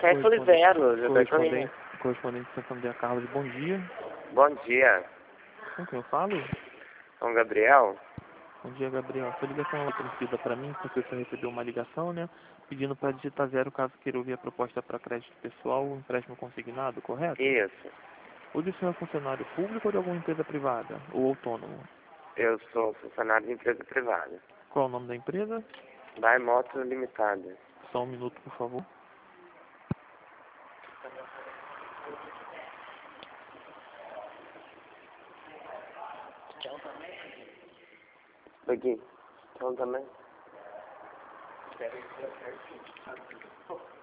Quem foi zero? Correspondente Santander Carlos, bom dia. Bom dia. Com quem eu falo? São Gabriel? Bom dia, Gabriel. Sua ligação é transmitida para mim, porque você recebeu uma ligação, né? Pedindo para digitar zero caso queira ouvir a proposta para crédito pessoal ou empréstimo consignado, correto? Isso. O senhor é funcionário público ou de alguma empresa privada? Ou autônomo? Eu sou funcionário de empresa privada. Qual é o nome da empresa? Vai Moto Limitada. Só um minuto, por favor. Aqui. Então também.